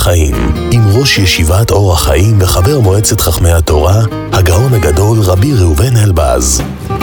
החיים, עם ראש ישיבת אור החיים וחבר מועצת חכמי התורה, הגאון הגדול רבי ראובן אלבז.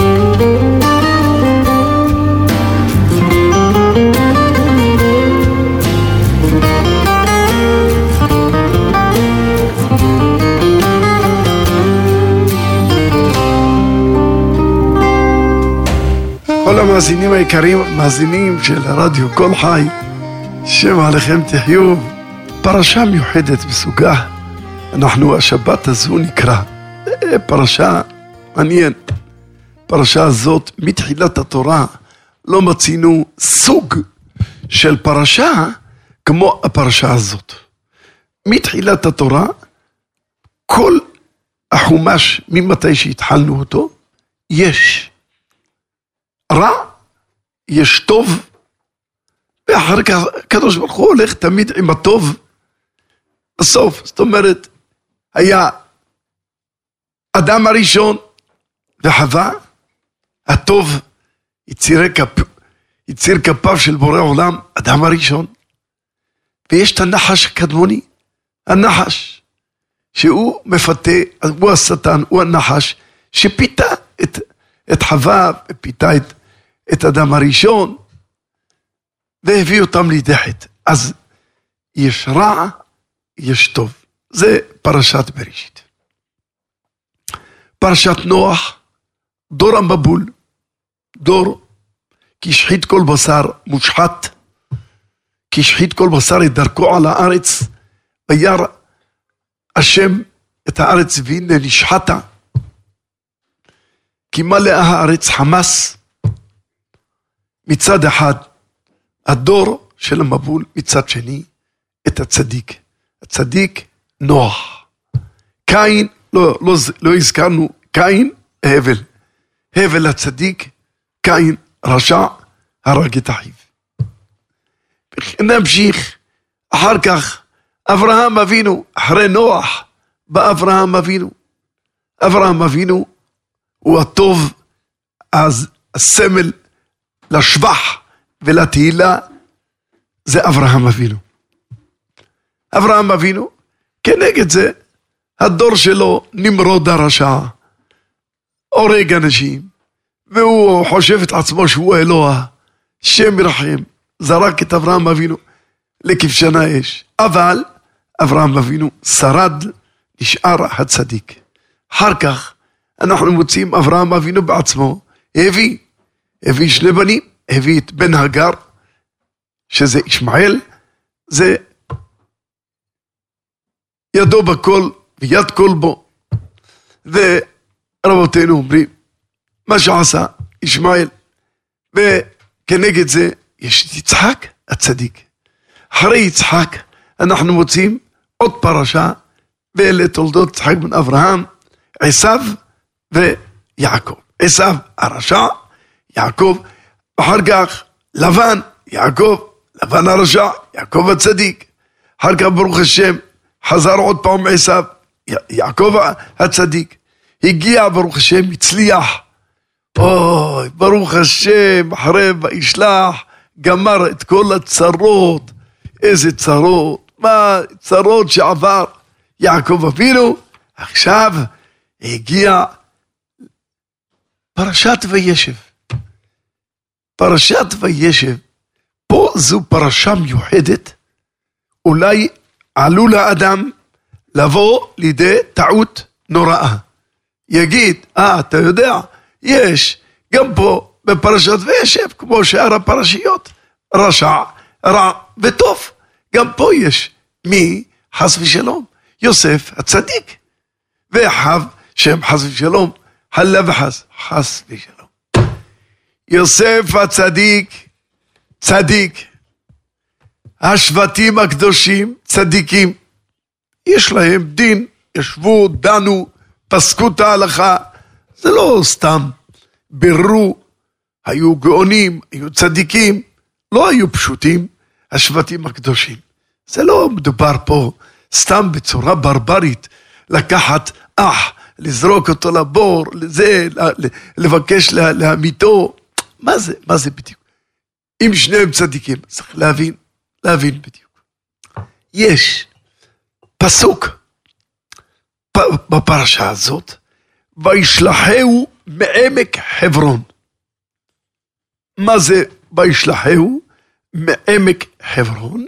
כל המאזינים היקרים, מאזינים של הרדיו כל חי, שם עליכם תחיו. פרשה מיוחדת בסוגה, אנחנו השבת הזו נקרא פרשה מעניין. פרשה הזאת מתחילת התורה לא מצינו סוג של פרשה כמו הפרשה הזאת. מתחילת התורה כל החומש ממתי שהתחלנו אותו יש רע, יש טוב, ואחר כך הקדוש ברוך הוא הולך תמיד עם הטוב בסוף. זאת אומרת, היה אדם הראשון וחווה, הטוב יציר כפיו של בורא עולם, אדם הראשון. ויש את הנחש הקדמוני, הנחש שהוא מפתה, הוא השטן, הוא הנחש שפיתה את חווה, ופיתה את אדם הראשון, והביא אותם לידי חטא. אז יש רע, יש טוב. זה פרשת בראשית. פרשת נוח, דור המבול, דור כי שחית כל בשר מושחת, כי שחית כל בשר את דרכו על הארץ, וירא השם את הארץ והנה נשחתה, כי מלאה הארץ חמס. מצד אחד הדור של המבול, מצד שני את הצדיק. הצדיק נוח. קין, לא הזכרנו, קין הבל. הבל הצדיק, קין רשע, הרג את אחיו. נמשיך אחר כך, אברהם אבינו, אחרי נוח בא אברהם אבינו. אברהם אבינו הוא הטוב, אז הסמל לשבח ולתהילה זה אברהם אבינו. אברהם אבינו, כנגד זה, הדור שלו נמרוד הרשע, הורג אנשים, והוא חושב את עצמו שהוא אלוה, שם ירחם, זרק את אברהם אבינו לכבשן האש. אבל אברהם אבינו שרד, נשאר הצדיק. אחר כך אנחנו מוצאים אברהם אבינו בעצמו, הביא שני בנים, הביא את בן הגר, שזה ישמעאל, זה ידו בכל ויד כל בו. ורבותינו אומרים, מה שעשה ישמעאל, וכנגד זה יש את יצחק הצדיק. אחרי יצחק אנחנו מוצאים עוד פרשה, ואלה תולדות יצחק בן אברהם, עשיו ויעקב. עשיו הרשע, יעקב, אחר כך לבן, יעקב, לבן הרשע, יעקב הצדיק. אחר כך ברוך השם, חזר עוד פעם עשיו, יעקב הצדיק. הגיע ברוך השם, הצליח. אוי, ברוך השם, אחרי וישלח, גמר את כל הצרות. איזה צרות, מה צרות שעבר יעקב אבינו. עכשיו הגיע פרשת וישב. פרשת וישב, פה זו פרשה מיוחדת, אולי עלול האדם לבוא לידי טעות נוראה. יגיד, אתה יודע, יש גם פה בפרשת וישב, כמו שאר הפרשיות, רשע, רע וטוב. גם פה יש מי חס ושלום, יוסף הצדיק, ואחיו שם חס ושלום, חלה וחס, חס ושלום. יוסף הצדיק, צדיק, השבטים הקדושים, צדיקים, יש להם דין, ישבו, דנו, פסקו את ההלכה, זה לא סתם, בירו, היו גאונים, היו צדיקים, לא היו פשוטים, השבטים הקדושים. זה לא מדובר פה סתם בצורה ברברית, לקחת אח, לזרוק אותו לבור, לזה, לבקש להמיתו. מה זה? מה זה בדיוק? אם שניהם צדיקים, צריך להבין בדיוק. יש פסוק בפרשה הזאת, וישלחהו מעמק חברון. מה זה וישלחהו מעמק חברון?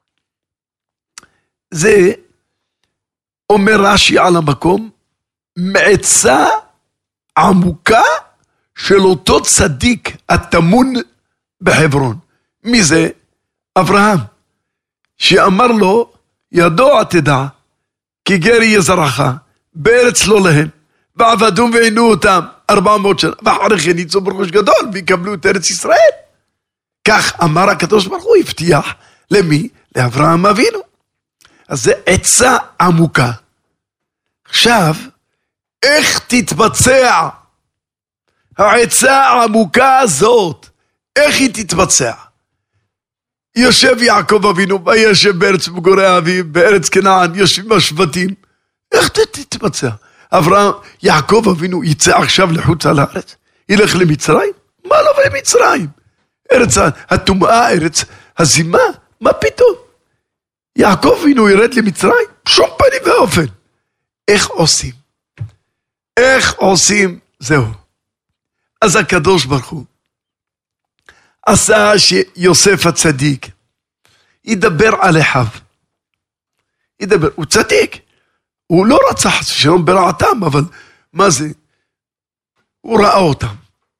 זה אומר רש"י על המקום, מעצה עמוקה של אותו צדיק הטמון בחברון. מי זה? אברהם, שאמר לו, ידוע תדע, כי גר יהיה זרעך, בארץ לא להם, ועבדום ועינו אותם 400 שנה, ואחרי כן יצאו בראש גדול, ויקבלו את ארץ ישראל. כך אמר הקדוש ברוך הוא, הבטיח למי? לאברהם אבינו. אז זה עצה עמוקה. עכשיו, איך תתבצע העצה העמוקה הזאת? איך היא תתבצע? יושב יעקב אבינו, וישב בארץ מגורי אביו, בארץ כנען, יושבים השבטים. איך תתבצע? אברהם, יעקב אבינו יצא עכשיו לחוץ על הארץ? ילך למצרים? מה לא למצרים? ארץ הטומאה, ארץ הזימה? מה פתאום? יעקב אבינו ירד למצרים? שום פנים ואופן. איך עושים? איך עושים? זהו. אז הקדוש ברוך הוא עשה שיוסף הצדיק ידבר על אחיו. ידבר, הוא צדיק. הוא לא רצה שלום ברעתם, אבל מה זה? הוא ראה אותם.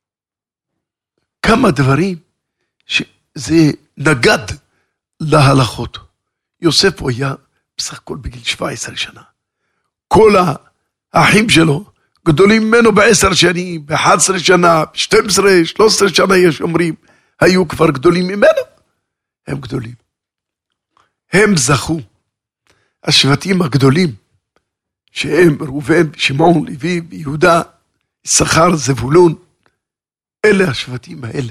כמה דברים שזה נגד להלכות. יוסף הוא היה בסך הכל בגיל 17 שנה. כל האחים שלו גדולים ממנו ב10 שנים, ב11 שנה, ב12, 13 שנה יש אומרים, היו כבר גדולים ממנו. הם גדולים. הם זכו. השבטים הגדולים, שהם ראובן, שמעון, לוי, יהודה, יששכר, זבולון, אלה השבטים האלה.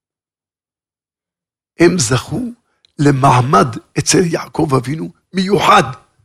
הם זכו למעמד אצל יעקב אבינו מיוחד.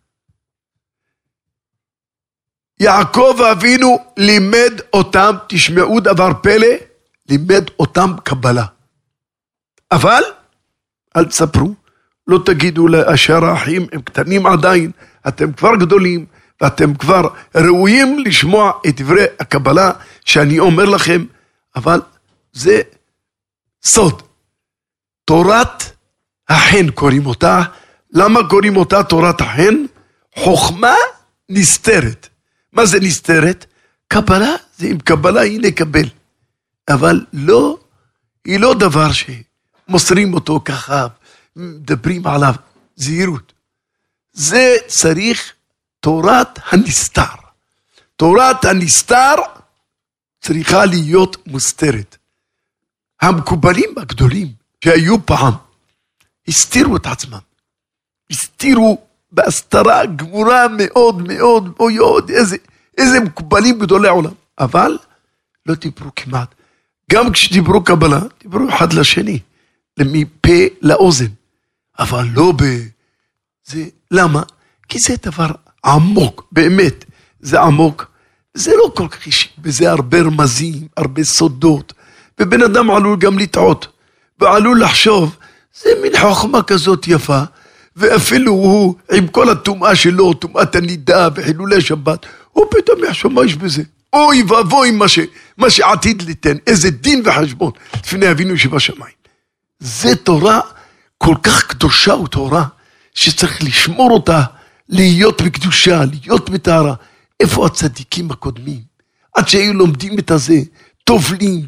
יעקב אבינו לימד אותם, תשמעו דבר פלא, לימד אותם קבלה. אבל, אל תספרו, לא תגידו לאשר האחים, הם קטנים עדיין, אתם כבר גדולים, ואתם כבר ראויים לשמוע את דברי הקבלה שאני אומר לכם, אבל זה סוד. תורת החן קוראים אותה. למה קוראים אותה תורת החן? חוכמה נסתרת. מה זה נסתרת? קבלה, זה עם קבלה היא נקבל. אבל לא, היא לא דבר שמוסרים אותו ככה, מדברים עליו, זהירות. זה צריך תורת הנסתר. תורת הנסתר צריכה להיות מוסתרת. המקובלים הגדולים שהיו פעם, הסתירו את עצמם. הסתירו בהסתרה גמורה מאוד מאוד, מאוד, איזה מקובלים גדולי עולם. אבל לא דיברו כמעט. גם כשדיברו קבלה, דיברו אחד לשני, מפה לאוזן. אבל לא זה, למה? כי זה דבר עמוק, באמת, זה עמוק. זה לא כל כך אישי, וזה הרבה רמזים, הרבה סודות, ובן אדם עלול גם לטעות, ועלול לחשוב, זה מין חוכמה כזאת יפה, ואפילו הוא, עם כל הטומאה שלו, טומאת הנידה וחילולי שבת, הוא פתאום יחשוב מה יש בזה. אוי ואבוי מה שעתיד ליתן, איזה דין וחשבון, לפני אבינו שבשמיים. זה תורה כל כך קדושה ותורה, שצריך לשמור אותה, להיות בקדושה, להיות בטהרה. איפה הצדיקים הקודמים? עד שהיו לומדים את הזה, טובלים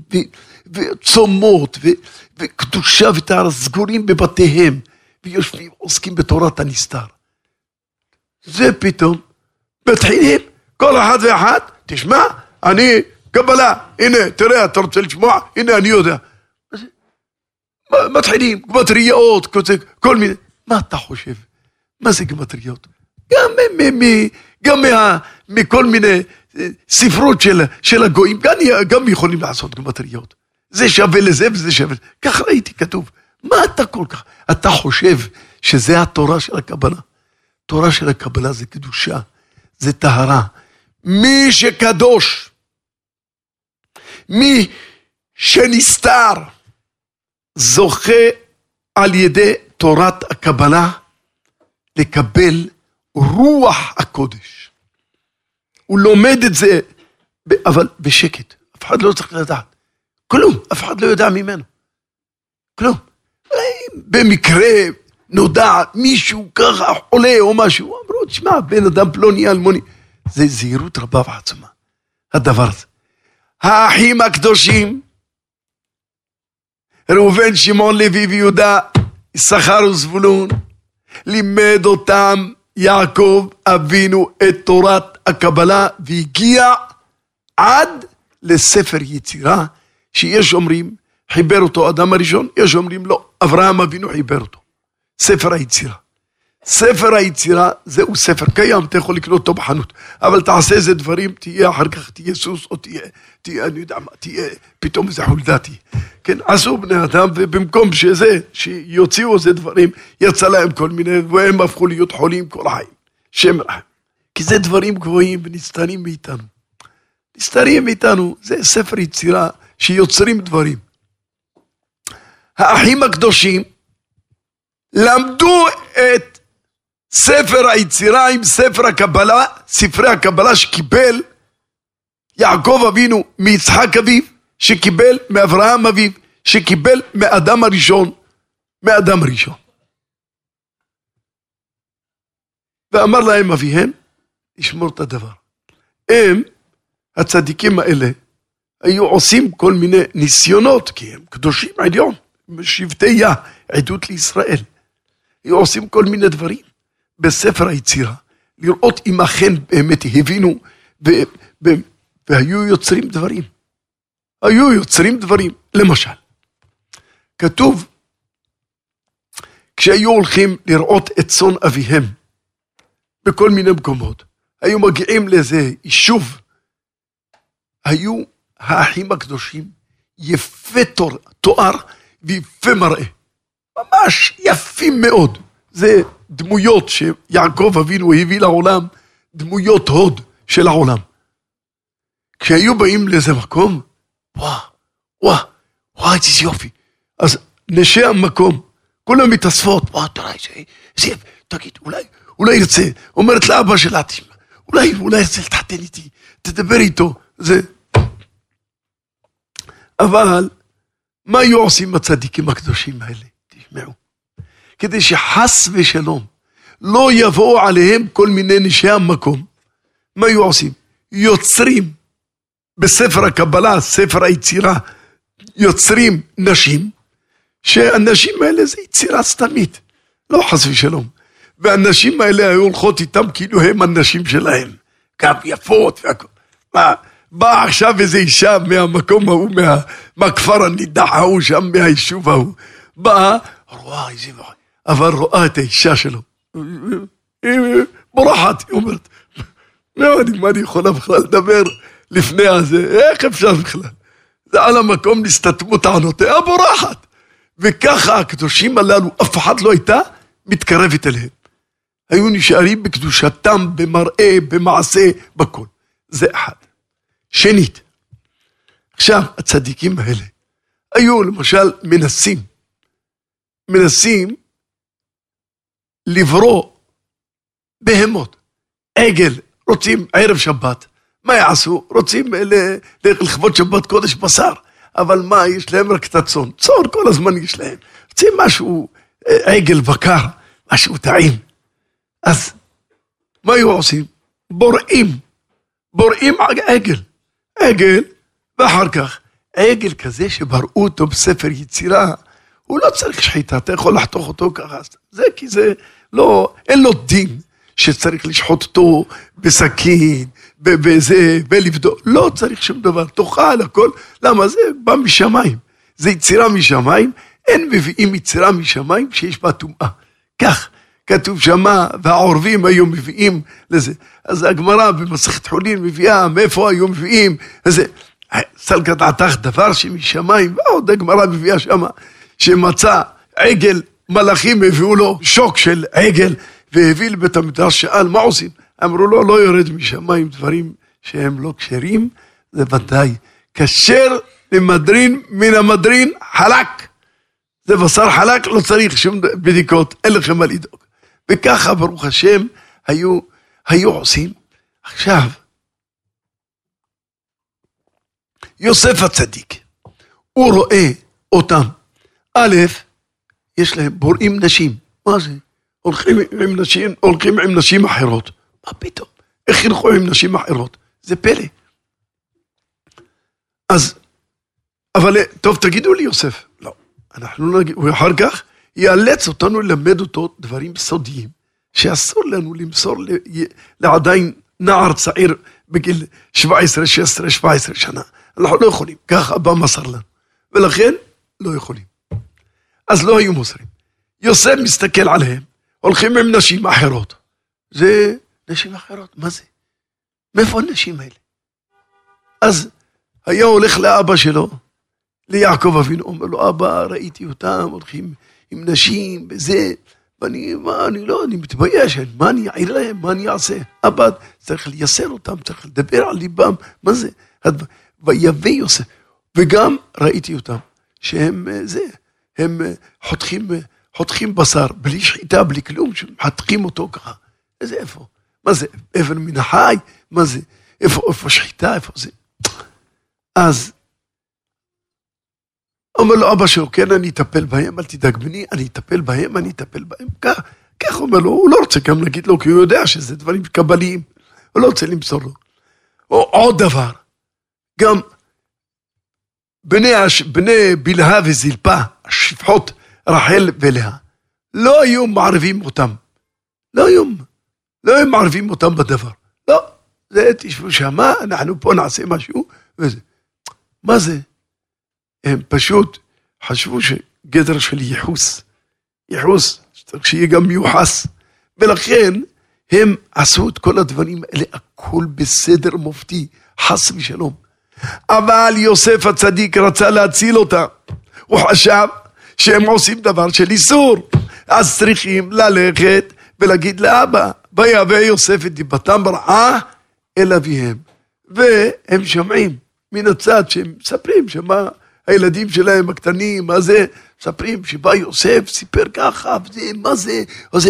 וצומות וקדושה וטהרה, סגורים בבתיהם, ויושבים, עוסקים בתורת הנסתר. זה פתאום, מתחילים, כל אחד ואחד, תשמע, אני קבלה, הנה, תראה, אתה רוצה לשמוע? הנה, אני יודע. מתחילים, גמטריות, כל מיני. מה אתה חושב? מה זה גמטריות? גם מכל מיני ספרות של הגויים, גם יכולים לעשות גמטריות. זה שווה לזה וזה שווה. כך ראיתי כתוב. מה אתה כל כך? אתה חושב שזה התורה של הקבלה? תורה של הקבלה זה קדושה, זה טהרה. מי שקדוש, מי שנסתר, זוכה על ידי תורת הקבלה לקבל רוח הקודש. הוא לומד את זה, אבל בשקט. אף אחד לא צריך לדעת. כלום, אף אחד לא יודע ממנו. כלום. במקרה נודע מישהו ככה חולה או משהו, אמרו, תשמע, בן אדם פלוני אלמוני. זה זהירות רבה ועצומה, הדבר הזה. האחים הקדושים, ראובן, שמעון, לוי ויהודה, יששכר וזבולון, לימד אותם יעקב אבינו את תורת הקבלה, והגיע עד לספר יצירה, שיש אומרים, חיבר אותו אדם הראשון, יש אומרים לא, אברהם אבינו חיבר אותו. ספר היצירה. ספר היצירה זהו ספר קיים, אתה יכול לקנות אותו בחנות, אבל תעשה איזה דברים, תהיה אחר כך, תהיה סוס, או תהיה, אני יודע מה, תהיה, פתאום איזה חולדתי. כן, עשו בני אדם, ובמקום שזה, שיוציאו איזה דברים, יצא להם כל מיני, והם הפכו להיות חולים כל החיים. שם רחם. כי זה דברים גבוהים ונסתרים מאיתנו. נסתרים מאיתנו, זה ספר יצירה שיוצרים דברים. האחים הקדושים למדו את ספר היצירה עם ספר הקבלה, ספרי הקבלה שקיבל יעקב אבינו מיצחק אביו, שקיבל מאברהם אביו, שקיבל מאדם הראשון, מאדם ראשון. ואמר להם אביהם, ישמור את הדבר. הם, הצדיקים האלה, היו עושים כל מיני ניסיונות, כי הם קדושים עליון, שבטי עדות לישראל. היו עושים כל מיני דברים בספר היצירה, לראות אם אכן באמת הבינו, והיו יוצרים דברים. היו יוצרים דברים, למשל. כתוב, כשהיו הולכים לראות את צאן אביהם, בכל מיני מקומות, היו מגיעים לאיזה יישוב, היו האחים הקדושים יפה תואר ויפה מראה. ממש יפים מאוד. זה דמויות שיעקב אבינו הביא לעולם, דמויות הוד של העולם. כשהיו באים לאיזה מקום, וואו, איזה יופי. אז נשי המקום, כולם מתאספות, תראה, זה, תגיד, אולי ירצה, אומרת לאבא שלה, אולי ירצה לתחתן איתי, תדבר איתו, זה. אבל, מה היו עושים הצדיקים הקדושים האלה? תשמעו. כדי שחס ושלום, לא יבואו עליהם כל מיני נשי המקום. מה היו עושים? יוצרים, בספר הקבלה, ספר היצירה, יוצרים נשים, שהנשים האלה זה יצירה סתמית, לא חס ושלום. והנשים האלה היו הולכות איתם כאילו הם הנשים שלהם, גם יפות והכל. בא עכשיו איזו אישה מהמקום ההוא, מהכפר הנידח ההוא, שם מהיישוב ההוא, באה, רואה איזה וואי, אבל רואה את האישה שלו, היא בורחת, היא אומרת, מה אני יכולה בכלל לדבר לפני הזה, איך אפשר בכלל? זה על המקום נסתתמו טענותיה, בורחת. וככה הקדושים הללו, אף אחד לא הייתה מתקרבת אליהם. היו נשארים בקדושתם, במראה, במעשה, בכל. זה אחד. שנית, עכשיו הצדיקים האלה, היו למשל מנסים לברוא בהמות, עגל, רוצים ערב שבת, מה יעשו? רוצים לכבוד שבת קודש בשר, אבל מה, יש להם רק את הצאן, צאן כל הזמן יש להם, רוצים משהו, עגל בקר, משהו טעים, אז מה היו עושים? בוראים עגל, ואחר כך, עגל כזה שבראו אותו בספר יצירה, הוא לא צריך שחיטה, אתה יכול לחתוך אותו ככה, זה כי זה לא, אין לו דין שצריך לשחוט אותו בסכין, בזה, ולבדוק, לא צריך שום דבר, תאכל הכל, למה זה בא משמיים, זה יצירה משמיים, אין מביאים יצירה משמיים שיש בה טומאה, כך כתוב שמה, והעורבים היו מביאים לזה, אז הגמרא במסכת חולין מביאה, מאיפה היו מביאים, אז סלקת עתך דבר שמשמיים, ועוד הגמרא מביאה שמה, שמצא עגל, מלאכים הביאו לו שוק של עגל, והביא לבית המדרש, שאל מה עושים? אמרו לו, לא יורד משמיים דברים שהם לא כשרים, זה ודאי, כשר למדרין מן המדרין חלק, זה בשר חלק, לא צריך שום בדיקות, אין לכם מה לדאוג. וככה ברוך השם, היו עושים. עכשיו, יוסף הצדיק, הוא רואה אותם. א', יש להם בוראים נשים. מה זה? הולכים עם נשים אחרות. מה פתאום? איך ילכו עם נשים אחרות? זה פלא. אז, אבל טוב, תגידו לי יוסף. לא, אנחנו לא נגיד, ואחר כך יאלץ אותנו ללמד אותו דברים סודיים, שאסור לנו למסור לעדיין נער צעיר בגיל 17, 16, 17 שנה. אנחנו לא יכולים, כך אבא מסר לנו. ולכן לא יכולים. אז לא היו מוסרים. יוסף מסתכל עליהם, הולכים עם נשים אחרות. זה נשים אחרות, מה זה? מאיפה הנשים האלה? אז היה הולך לאבא שלו, ליעקב אבינו, אומר לו, אבא, ראיתי אותם, הולכים עם נשים, וזה, ואני מתבייש, מה אני אעיר להם, מה אני אעשה? אבא, צריך לייסר אותם, צריך לדבר על ליבם, מה זה? ויבא יוסף, וגם ראיתי אותם, שהם זה, הם חותכים בשר, בלי שחיטה, בלי כלום, שחותכים אותו ככה. איזה איפה? מה זה? אבן מן החי? מה זה? איפה שחיטה? איפה זה? אז, אומר לו אבא שלו, כן, אני אטפל בהם, אל תדאג בני, אני אטפל בהם. כך אומר לו, הוא לא רוצה גם להגיד לו, כי הוא יודע שזה דברים קבליים, הוא לא רוצה למסור לו. עוד דבר, גם בני בלהה וזלפה, השפחות רחל ולאה, לא היו מערבים אותם. לא היו מערבים אותם בדבר. לא, זה תשבו שמה, אנחנו פה נעשה משהו, וזה. מה זה? הם פשוט חשבו שגדר של ייחוס, שצריך שיהיה גם מיוחס, ולכן הם עשו את כל הדברים האלה, הכל בסדר מופתי, חס ושלום. אבל יוסף הצדיק רצה להציל אותה, הוא חשב שהם עושים דבר של איסור, אז צריכים ללכת ולהגיד לאבא, ויבא יוסף את דיבתם ברעה אל אביהם, והם שומעים מן הצד שהם מספרים שמה הילדים שלהם הקטנים, מה זה, מספרים שבא יוסף, סיפר ככה, וזה, מה זה, וזה,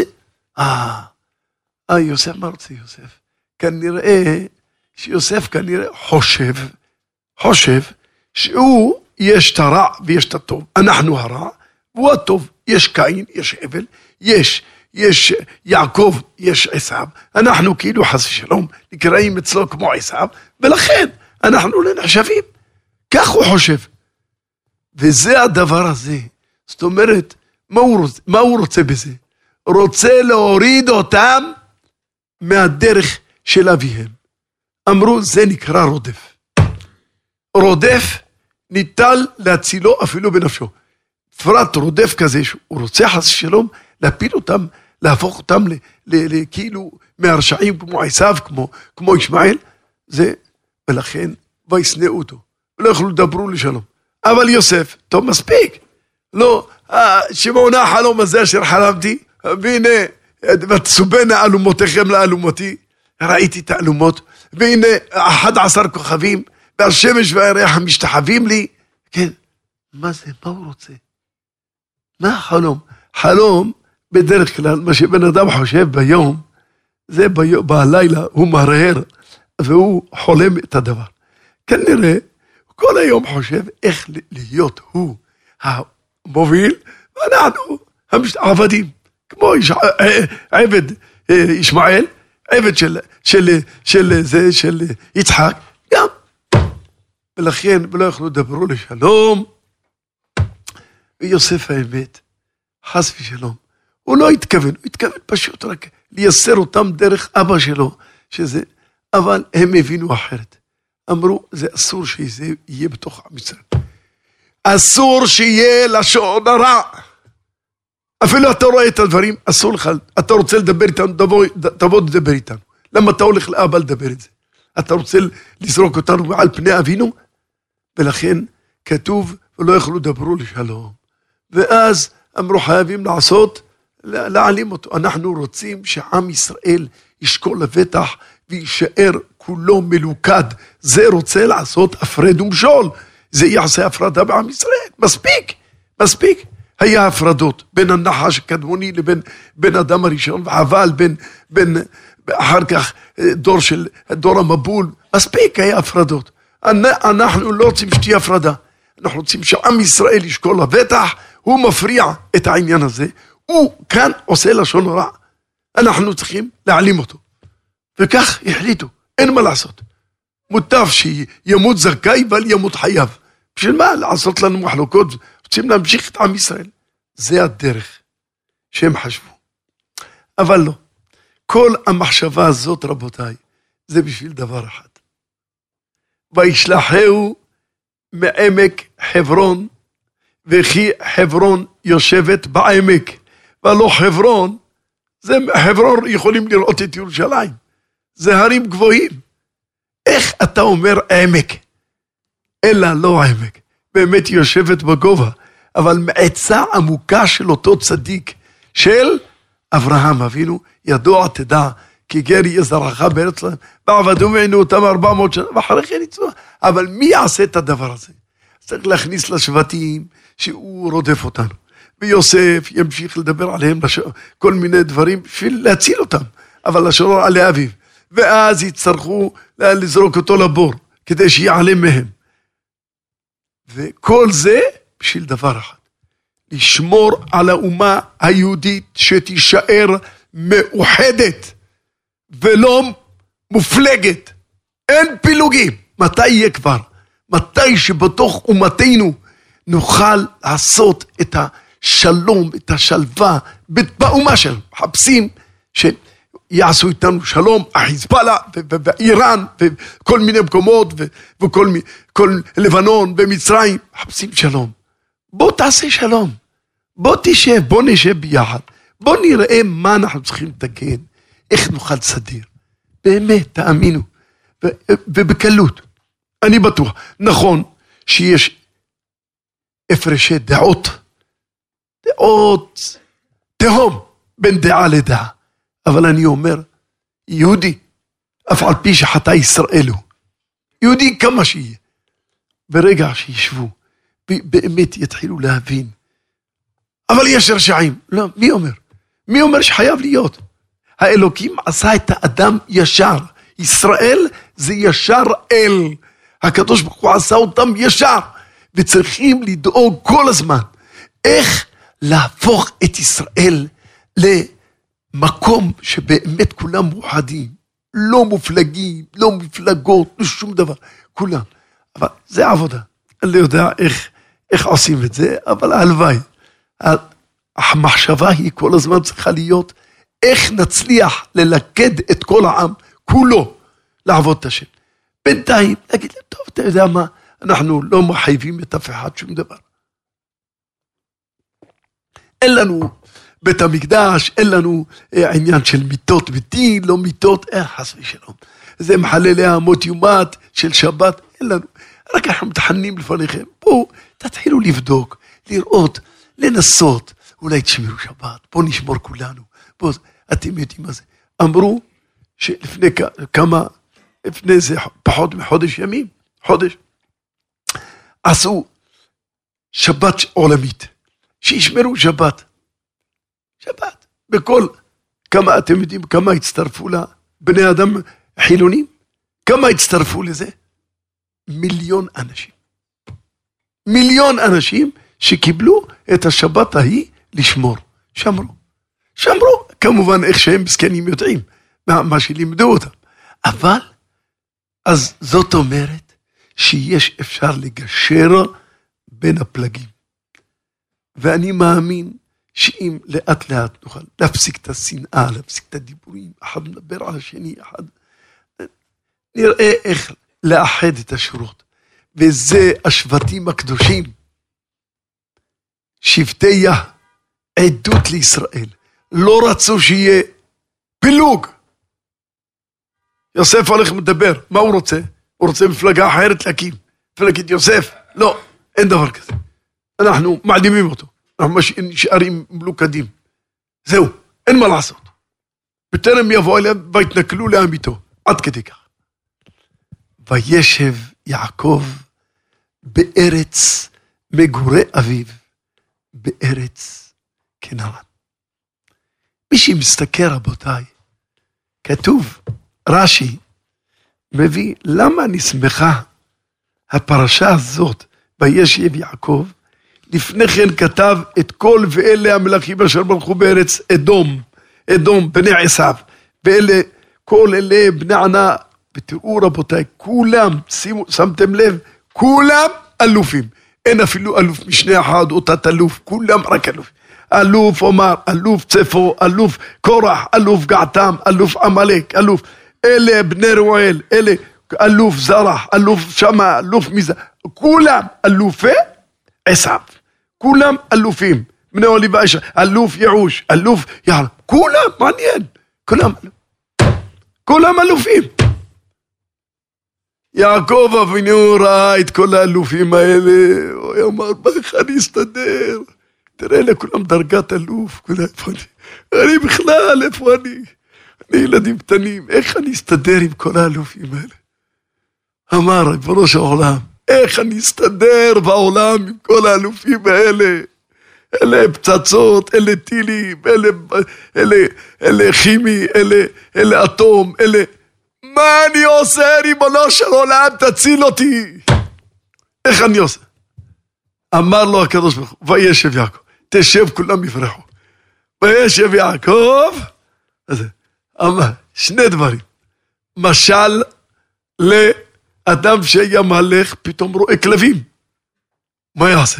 יוסף, מה רוצה יוסף? כנראה, שיוסף כנראה חושב, שהוא יש את הרע ויש את הטוב, אנחנו הרע, והוא הטוב, יש קין, יש הבל, יש יעקב, יש עשיו, אנחנו כאילו חס ושלום, נקראים אצלו כמו עשיו, ולכן אנחנו לא נחשבים, כך הוא חושב. וזה הדבר הזה, זאת אומרת, מה הוא רוצה בזה? רוצה להוריד אותם מהדרך של אביהם. אמרו, זה נקרא רודף ניטל להצילו אפילו בנפשו. פרט רודף כזה, הוא רוצה חס שלום, להפיל אותם, להפוך אותם כאילו מהרשעים כמו עשיו, כמו ישמעאל, זה, ולכן, וישנאו אותו, ולא יכולו לדברו לשלום. אבל יוסף, טוב מספיק, לא, שמעונה החלום הזה אשר חלמתי, והנה, ותסובנה אלומותיכם לאלומותי, ראיתי את האלומות, והנה 11 כוכבים, והשמש והירח משתחווים לי, כן, מה זה, מה הוא רוצה? מה החלום? חלום, בדרך כלל, מה שבן אדם חושב ביום, זה בלילה, הוא מרהר, והוא חולם את הדבר. כנראה, כל היום חושב איך להיות הוא המוביל, ואנחנו עבדים, כמו עבד ישמעאל, עבד של יצחק, גם. ולכן, ולא יכולו לדברו לשלום, ויוסף האמת, חס ושלום, הוא לא התכוון, הוא התכוון פשוט רק לייסר אותם דרך אבא שלו, שזה, אבל הם הבינו אחרת. אמרו, זה אסור שזה יהיה בתוך עם ישראל. אסור שיהיה לשון הרע. אפילו אתה רואה את הדברים, אסור לך, אתה רוצה לדבר איתנו, תבוא לדבר איתנו. למה אתה הולך לאבא לדבר את זה? אתה רוצה לזרוק אותנו על פני אבינו? ולכן כתוב, ולא יכולו לדברו לשלום. ואז אמרו, חייבים לעשות, להעלים אותו. אנחנו רוצים שעם ישראל ישקול לבטח, וישאר כולו מלוכד. זה רוצה לעשות הפרד ומשול. זה יעשה הפרדה בעם ישראל. מספיק. היה הפרדות בין הנחש הקדמוני לבין בן אדם הראשון, ועבל בין אחר כך דור המבול, מספיק היה הפרדות. אנחנו לא רוצים שתהיה הפרדה, אנחנו רוצים שעם ישראל ישקול לבטח, הוא מפריע את העניין הזה, הוא כאן עושה לשון רע, אנחנו צריכים להעלים אותו. וכך החליטו, אין מה לעשות. מוטב שימות זכאי ואל ימות חייב. בשביל מה? לעשות לנו מחלוקות, רוצים להמשיך את עם ישראל. זה הדרך שהם חשבו. אבל לא. כל המחשבה הזאת, רבותיי, זה בשביל דבר אחד. וישלחהו מעמק חברון, וכי חברון יושבת בעמק. ולא חברון, זה חברון יכולים לראות את ירושלים. זה הרים גבוהים. איך אתה אומר עמק? אלא לא עמק. באמת יושבת בגובה. אבל מעצה עמוקה של אותו צדיק, של אברהם אבינו, ידוע תדע, כי גר יהיה זרעך בארץ להם, ועבדו ועינו אותם 400 שנה, ואחרי כן יצאו. אבל מי יעשה את הדבר הזה? צריך להכניס לשבטים, שהוא רודף אותנו. ויוסף ימשיך לדבר עליהם כל מיני דברים, בשביל להציל אותם, אבל לשרור עלי אביו. ואז יצטרכו לזרוק אותו לבור, כדי שיעלם מהם. וכל זה בשביל דבר אחד. לשמור על האומה היהודית שתישאר מאוחדת ולא מופלגת. אין פילוגים. מתי יהיה כבר? מתי שבתוך אומתנו נוכל לעשות את השלום, את השלווה באומה שלנו. מחפשים שיעשו איתנו שלום, החיזבאללה ואיראן וכל מיני מקומות וכל לבנון ומצרים. מחפשים שלום. בוא תעשה שלום. בוא תשב, בוא נשב ביחד. בוא נראה מה אנחנו צריכים לתקן. איך נוכל לסדר. באמת, תאמינו. ובקלות. אני בטוח. נכון שיש הפרשי דעות תהום בין דעה לדעה. אבל אני אומר, יהודי, אף על פי שחטא ישראל הוא. יהודי כמה שיהיה. ברגע שישבו, באמת יתחילו להבין. אבל יש רשעים. לא, מי אומר? מי אומר שחייב להיות? האלוקים עשה את האדם ישר. ישראל זה ישר אל. הקדוש ברוך הוא עשה אותם ישר. וצריכים לדאוג כל הזמן. איך להפוך את ישראל למקום שבאמת כולם מאוחדים. לא מופלגים, לא מפלגות, לא שום דבר. כולם. אבל זה עבודה. אני לא יודע איך עושים את זה, אבל הלוואי. המחשבה היא כל הזמן צריכה להיות, איך נצליח ללכד את כל העם, כולו, לעבוד את השם. בינתיים, להגיד להם, טוב, אתה יודע מה, אנחנו לא מחייבים את אף אחד שום דבר. אין לנו בית המקדש, אין לנו עניין של מיטות ודין, לא מיטות, חס ושלום. זה מחללי המות יומת של שבת, אין לנו. רק אנחנו מתחננים לפניכם, בואו, תתחילו לבדוק, לראות, לנסות, אולי תשמרו שבת, בואו נשמור כולנו, בואו, אתם יודעים מה זה. אמרו שלפני לפני זה פחות מחודש ימים, חודש, עשו שבת עולמית, שישמרו שבת, בכל, כמה אתם יודעים, כמה הצטרפו לה, בני אדם חילונים, כמה הצטרפו לזה? 1,000,000 אנשים. 1,000,000 אנשים שקיבלו את השבת ההיא לשמור. שמרו, כמובן איך שהם מסכנים יודעים, מה שלימדו אותם. אבל, אז זאת אומרת, שיש אפשר לגשר בין הפלגים. ואני מאמין שאם לאט לאט נוכל להפסיק את השנאה, להפסיק את הדיבורים, אחד מדבר על השני, אחד נראה איך לאחד את השורות. וזה השבטים הקדושים, שבטי יה, עדות לישראל, לא רצו שיהיה פילוג. יוסף הולך מדבר, מה הוא רוצה? הוא רוצה מפלגה אחרת להקים, מפלגת יוסף, לא, אין דבר כזה. אנחנו מעלימים אותו, אנחנו נשארים מלוכדים. זהו, אין מה לעשות. בטרם יבוא אליהם והתנכלו לעמיתו, עד כדי כך. וישב יעקב בארץ מגורי אביו, בארץ כנען. מי שמסתכל רבותיי, כתוב, רש"י, מביא, למה נסמכה הפרשה הזאת, וישב יעקב, לפני כן כתב את כל ואלה המלכים אשר מלכו בארץ אדום, בני עשיו, ואלה, כל אלה בני ענה, ותראו רבותיי, כולם, שמתם לב, כולם אלופים, אין אפילו אלוף משנה אחד, או תת אלוף, כולם רק אלוף, אלוף עומר, אלוף צפו, אלוף קורח, אלוף געתם, אלוף עמלק, אלוף, אלה בני רועל, אלה אלוף זרח, אלוף שמה, אלוף מיזה, כולם אלופי עשיו, כולם אלופים, בני עולי ואישה, אלוף יעוש, אלוף יער, כולם, מעניין, כולם אלופים. יעקב אבינו ראה את כל האלופים האלה, הוא אמר, איך אני אסתדר? תראה לכולם דרגת אלוף, אני בכלל, איפה אני ילדים קטנים, איך אני אסתדר עם כל האלופים האלה? אמר, ריבונו של העולם, איך אני אסתדר בעולם עם כל האלופים האלה? אלה פצצות, אלה טילים, אלה כימי, אלה אטום, אלה... מה אני עושה, ריבונו של עולם, תציל אותי. איך אני עושה? אמר לו הקדוש ברוך הוא, וישב יעקב, תשב כולם יפרחו. וישב יעקב, אמר, שני דברים. משל לאדם שימלך, פתאום רואה כלבים. מה יעשה?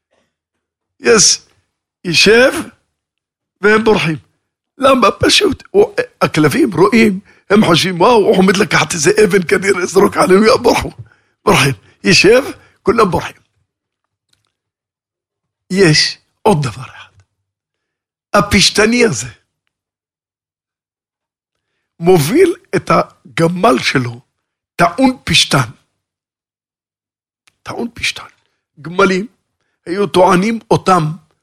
ישב והם בורחים. למה? פשוט. הכלבים רואים, הם חושבים, וואו, הוא עומד לקחת איזה אבן כנראה, זרוק עלינו, בורחים. ישב, כולם בורחים. יש עוד דבר אחד. הפשטני הזה מוביל את הגמל שלו, טעון פשטן. גמלים היו טוענים אותם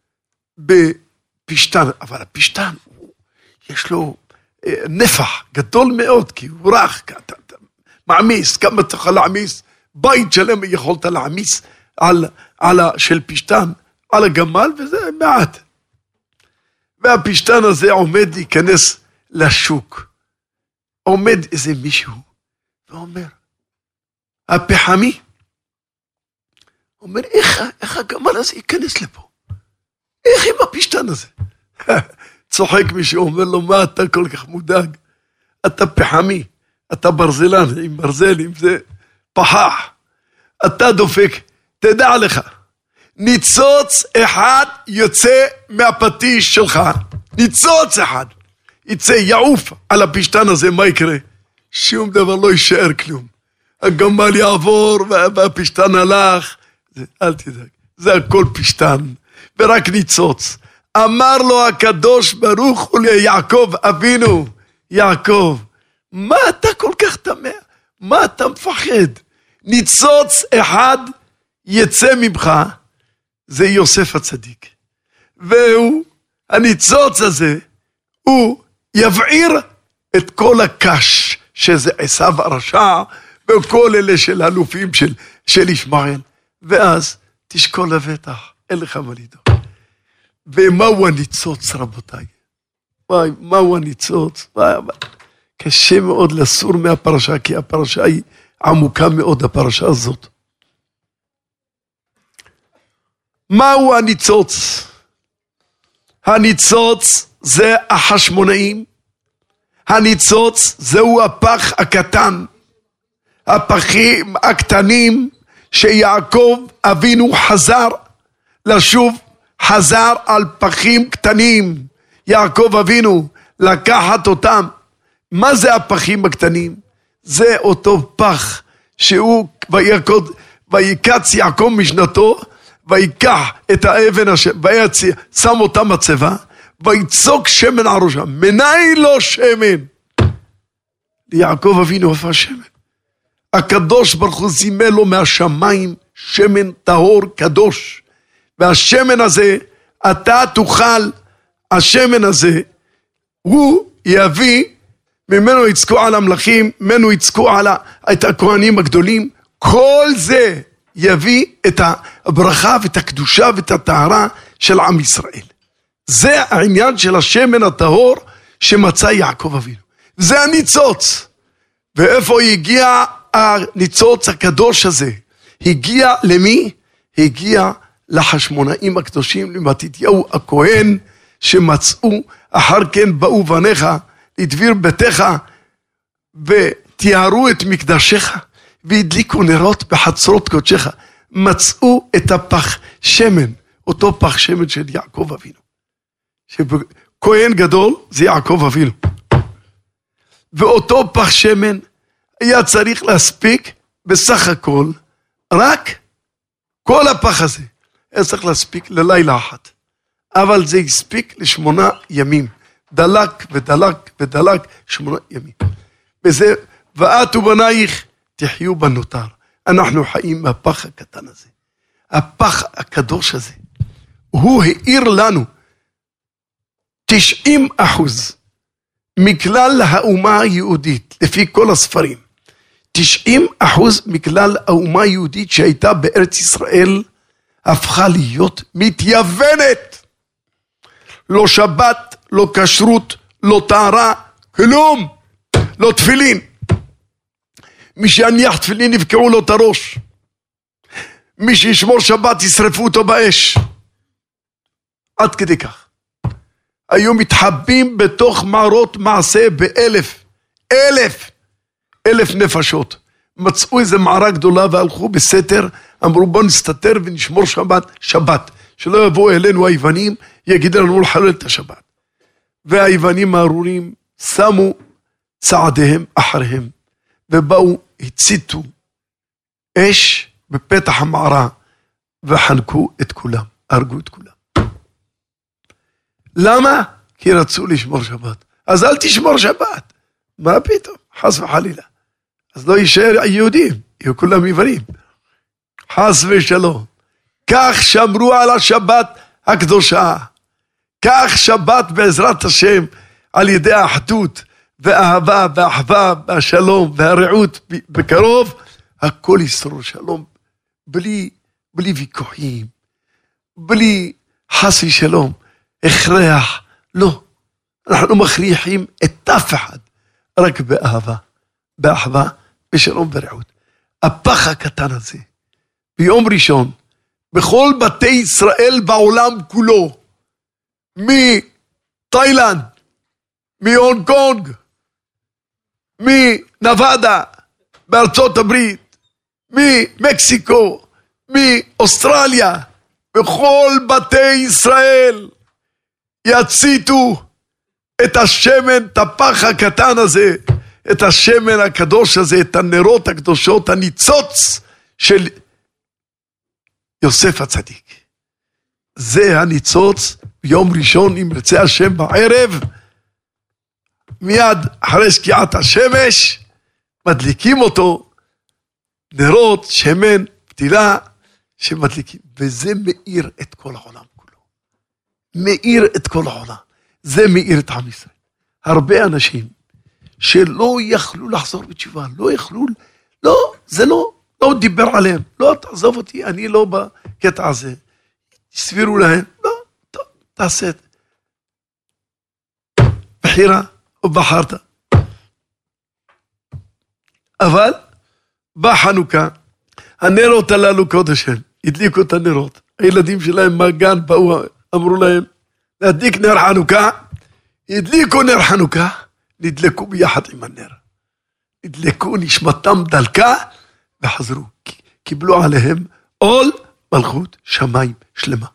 בפשטן, אבל הפשטן יש לו נפח גדול מאוד, כי הוא רך, מעמיס, כמה צריך להעמיס, בית שלם יכולת להעמיס של פשטן, על הגמל, וזה מעט. והפשטן הזה עומד להיכנס לשוק. עומד איזה מישהו, ואומר, הפחמי, אומר, איך הגמל הזה ייכנס לפה? איך עם הפשטן הזה? צוחק מישהו, אומר לו, מה אתה כל כך מודאג? אתה פחמי, אתה ברזלן, עם ברזל, עם זה פחח. אתה דופק, תדע לך, ניצוץ אחד יוצא מהפטיש שלך, ניצוץ אחד, יצא יעוף על הפשטן הזה, מה יקרה? שום דבר לא יישאר כלום. הגמל יעבור והפשטן הלך, אל תדאג, זה הכל פשטן, ורק ניצוץ. אמר לו הקדוש ברוך הוא ליעקב אבינו, יעקב, מה אתה כל כך תמה? מה אתה מפחד? ניצוץ אחד יצא ממך, זה יוסף הצדיק. והוא, הניצוץ הזה, הוא יבעיר את כל הקש, שזה עשיו הרשע, וכל אלה של אלופים של ישמעאל. ואז תשקול לבטח, אין לך מה לדאוג. ומהו הניצוץ רבותיי? מהו הניצוץ? קשה מאוד לסור מהפרשה, כי הפרשה היא עמוקה מאוד, הפרשה הזאת. מהו הניצוץ? הניצוץ זה החשמונאים, הניצוץ זהו הפח הקטן, הפחים הקטנים שיעקב אבינו חזר לשוב, חזר על פחים קטנים, יעקב אבינו לקחת אותם. מה זה הפחים הקטנים? זה אותו פח שהוא ויקץ יעקב משנתו, ויקח את האבן ויציע, שם אותה מצבה, ויצוק שמן על ראשם. מנין לו שמן? ליעקב אבינו איפה שמן? הקדוש ברוך הוא זימן לו מהשמיים שמן טהור קדוש, והשמן הזה אתה תוכל, השמן הזה הוא יביא, ממנו יצקו על המלכים, ממנו יצקו את הכהנים הגדולים, כל זה יביא את הברכה ואת הקדושה ואת הטהרה של עם ישראל. זה העניין של השמן הטהור שמצא יעקב אבינו. זה הניצוץ. ואיפה הגיע הניצוץ הקדוש הזה? הגיע למי? הגיע לחשמונאים הקדושים, למתתיהו הכהן, שמצאו, אחר כן באו בניך, לדביר ביתך, ותיארו את מקדשך, והדליקו נרות בחצרות קודשך. מצאו את הפח שמן, אותו פח שמן של יעקב אבינו. כהן גדול זה יעקב אבינו. ואותו פח שמן היה צריך להספיק בסך הכל, רק כל הפח הזה היה צריך להספיק ללילה אחת. אבל זה הספיק ל8 ימים. דלק ודלק ודלק 8 ימים. וזה, ואת ובנייך תחיו בנותר. אנחנו חיים מהפח הקטן הזה. הפח הקדוש הזה. הוא העיר לנו 90% מכלל האומה היהודית, לפי כל הספרים. 90% מכלל האומה היהודית שהייתה בארץ ישראל, הפכה להיות מתייוונת. לא שבת, לא כשרות, לא טהרה, כלום. לא תפילין. מי שיניח תפילין יבקעו לו את הראש. מי שישמור שבת ישרפו אותו באש. עד כדי כך. היו מתחבים בתוך מערות מעשה ב1,000 נפשות. מצאו איזו מערה גדולה והלכו בסתר, אמרו בוא נסתתר ונשמור שבת, שלא יבואו אלינו היוונים, יגידו לנו לחלל את השבת. והיוונים הארורים שמו צעדיהם אחריהם, ובאו, הציתו אש בפתח המערה, וחנקו את כולם, הרגו את כולם. למה? כי רצו לשמור שבת. אז אל תשמור שבת. מה פתאום? חס וחלילה. אז לא יישאר יהודים, יהיו כולם עיוורים. חס ושלום. כך שמרו על השבת הקדושה. כך שבת בעזרת השם, על ידי האחדות, והאהבה, והאחווה, והשלום, והרעות בקרוב, הכל ישרור שלום, בלי ויכוחים, בלי חס ושלום, הכרח, לא. אנחנו מכריחים את אף אחד, רק באהבה, באחווה, בשלום ורעות. הפח הקטן הזה, ביום ראשון, בכל בתי ישראל בעולם כולו, מתאילנד, מהונג קונג, מנבדה, בארצות הברית, ממקסיקו, מאוסטרליה, בכל בתי ישראל, יציתו את השמן, את הפח הקטן הזה, את השמן הקדוש הזה, את הנרות הקדושות, הניצוץ של יוסף הצדיק. זה הניצוץ ביום ראשון, אם ירצה השם בערב, מיד אחרי שקיעת השמש, מדליקים אותו, נרות, שמן, פתילה, שמדליקים, וזה מאיר את כל העולם כולו. מאיר את כל העולם. זה מאיר את עם ישראל. הרבה אנשים שלא יכלו לחזור בתשובה, לא יכלו, לא, זה לא דיבר עליהם. לא, תעזוב אותי, אני לא בקטע הזה. סבירו להם, לא, טוב, תעשה את בחירה או בחרת. אבל בחנוכה, הנרות הללו קודש הם, הדליקו את הנרות. הילדים שלהם מהגן באו, אמרו להם, להדליק נר חנוכה, הדליקו נר חנוכה, נדלקו ביחד עם הנר. נדלקו, נשמתם דלקה, וחזרו. קיבלו עליהם עול מלכות שמיים שלמה.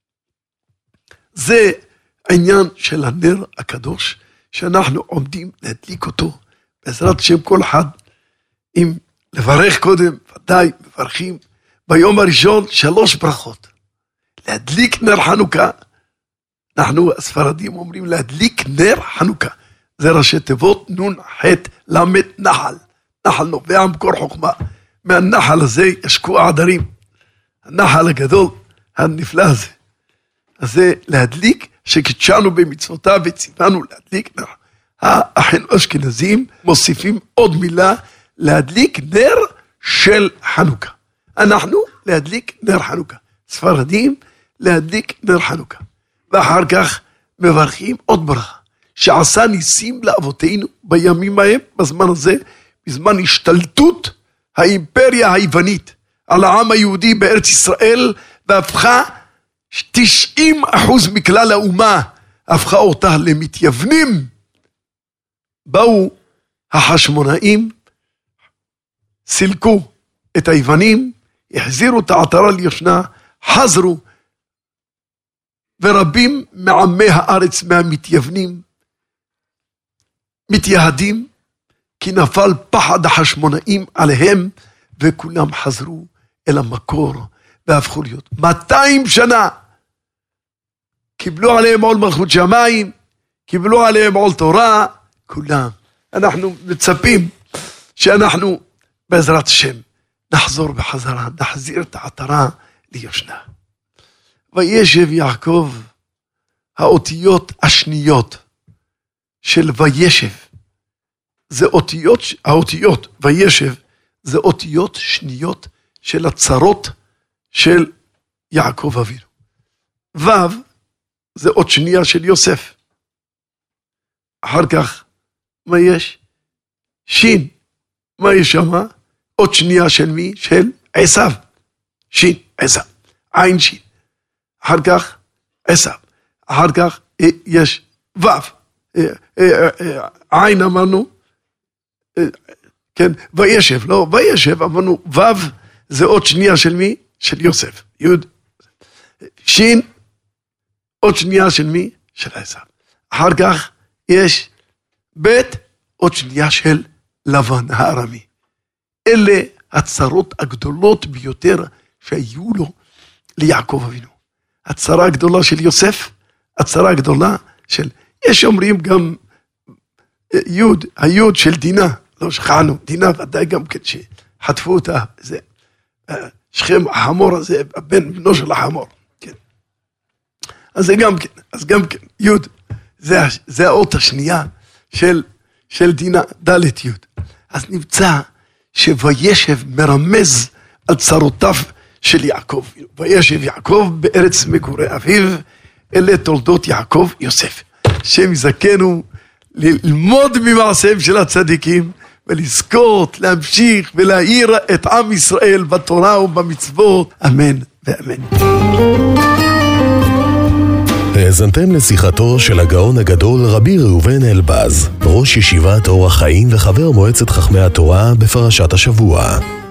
זה העניין של הנר הקדוש, שאנחנו עומדים להדליק אותו, בעזרת השם כל אחד, אם לברך קודם, ודאי מברכים, ביום הראשון 3 ברכות. להדליק נר חנוכה, אנחנו הספרדים אומרים להדליק נר חנוכה, זה ראשי תיבות נון חט למד נחל, נחל נובע מקור חוכמה, מהנחל הזה ישקו העדרים, הנחל הגדול, הנפלא הזה. אז זה להדליק, שקידשנו במצוותיו וציוונו להדליק נר. האחינו האשכנזים מוסיפים עוד מילה, להדליק נר של חנוכה. אנחנו להדליק נר חנוכה. ספרדים להדליק נר חנוכה. ואחר כך מברכים עוד ברכה, שעשה ניסים לאבותינו בימים ההם, בזמן הזה, בזמן השתלטות האימפריה היוונית על העם היהודי בארץ ישראל, והפכה 90% מכלל האומה, הפכה אותה למתייוונים. באו החשמונאים, סילקו את היוונים, החזירו את העטרה ליושנה, חזרו, ורבים מעמי הארץ מהמתייוונים מתייהדים, כי נפל פחד החשמונאים עליהם, וכולם חזרו אל המקור, והפכו להיות 200 שנה. קיבלו עליהם עול מלכות שמיים, קיבלו עליהם עול תורה, כולם. אנחנו מצפים שאנחנו בעזרת השם נחזור בחזרה, נחזיר את העטרה ליושנה. וישב יעקב, האותיות השניות של וישב, זה האותיות וישב, זה אותיות שניות של הצרות של יעקב אבינו. וו, זה אות שנייה של יוסף. אחר כך, מה יש? שין. מה יש שם? אות שנייה של מי? של עשיו. שין, עשיו. עין שין. אחר כך, עשיו. אחר כך, יש וו. עין אמרנו, כן, וישב, לא, וישב, אמרנו, וו, זה אות שנייה של מי? של יוסף. יוד. שין, אות שנייה של מי? של עשיו. אחר כך, יש בית, אות שנייה של לבן הארמי. אלה הצרות הגדולות ביותר שהיו לו ליעקב אבינו. הצרה הגדולה של יוסף, הצרה הגדולה של, יש אומרים גם יוד, היוד של דינה, לא שכחנו, דינה ודאי גם כן שחטפו אותה, זה שכם החמור הזה, הבן בנו של החמור, כן. אז זה גם כן, אז גם כן, יוד, זה האות השנייה של דינה, דלת יוד. אז נמצא שוישב מרמז על צרותיו של יעקב. וישב יעקב בארץ מגורי אביו, אלה תולדות יעקב יוסף. שם יזכנו ללמוד ממעשיהם של הצדיקים, ולזכות, להמשיך ולהאיר את עם ישראל בתורה ובמצוות. אמן ואמן. האזנתם לשיחתו של הגאון הגדול רבי ראובן אלבז, ראש ישיבת אור החיים וחבר מועצת חכמי התורה בפרשת השבוע.